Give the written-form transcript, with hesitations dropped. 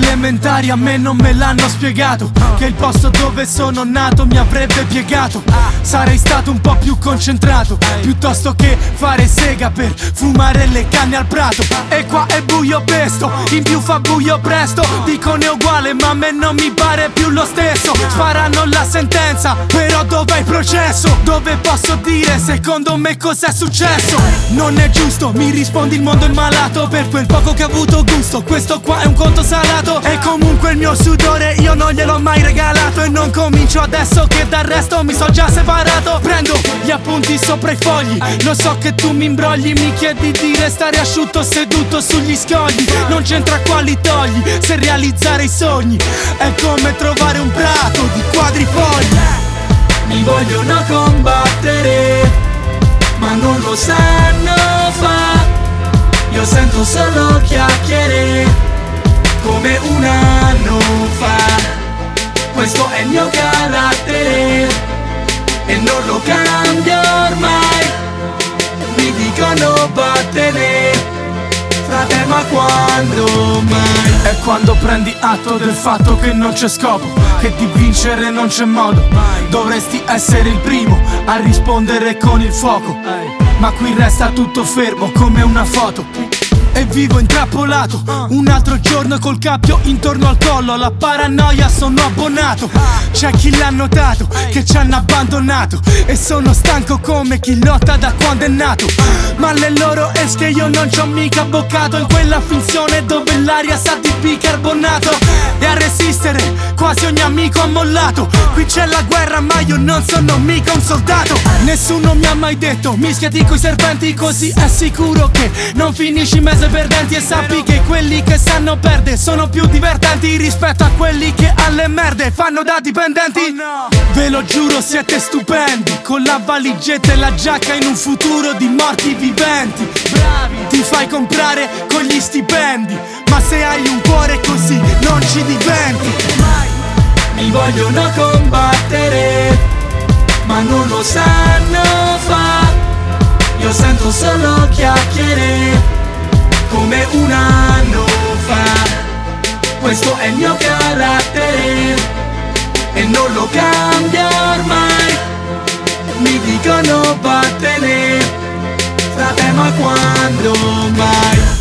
elementari a me non me l'hanno spiegato, che il posto dove sono nato mi avrebbe piegato. Sarei stato un po' più concentrato, piuttosto che fare sega per fumare le canne al prato. E qua è buio pesto, in più fa buio presto. Dicono è uguale ma a me non mi pare più lo stesso. Sparano la sentenza, però dov'è il processo? Dove posso dire secondo me cos'è successo? Non è giusto, mi rispondi il mondo è malato per quel poco che ha avuto gusto. Questo qua è un conto salato, e comunque il mio sudore io non gliel'ho mai regalato. E non comincio adesso che dal resto mi so già separato. Prendo gli appunti sopra i fogli, lo so che tu mi imbrogli, mi chiedi di restare asciutto seduto sugli scogli. Non c'entra quali togli, se realizzare i sogni è come trovare un prato di quadrifogli. Mi vogliono combattere, ma non lo sanno fa. Io sento solo chiacchiere, come un anno fa. Questo è il mio carattere e non lo cambio ormai. Mi dicono vattene, frate, ma quando mai? È quando prendi atto del fatto che non c'è scopo, che di vincere non c'è modo. Dovresti essere il primo a rispondere con il fuoco, ma qui resta tutto fermo come una foto. E vivo intrappolato, un altro giorno col cappio intorno al collo. Alla paranoia sono abbonato. C'è chi l'ha notato, che ci hanno abbandonato, e sono stanco come chi lotta da quando è nato. Ma le loro esche io non ci ho mica boccato, in quella finzione dove l'aria sa di bicarbonato. E a resistere quasi ogni amico ha mollato. Qui c'è la guerra ma io non sono mica un soldato. Nessuno mi ha mai detto mischiati coi serpenti, così è sicuro che non finisci mese perdenti. E sappi che quelli che sanno perdere sono più divertenti rispetto a quelli che alle merde fanno da dipendenti. Ve lo giuro siete stupendi, con la valigetta e la giacca in un futuro di morti viventi. Ti fai comprare con gli stipendi, ma se hai un cuore così non ci diventi. Mi vogliono combattere, ma non lo sanno fa. Io sento solo chiacchiere, come un anno fa. Questo è il mio carattere e non lo cambio ormai. Mi dicono vattene, frate, ma quando mai?